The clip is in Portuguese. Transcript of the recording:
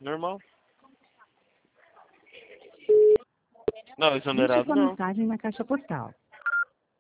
Normal. Não, Deixe exonerado sua não. mensagem na caixa postal.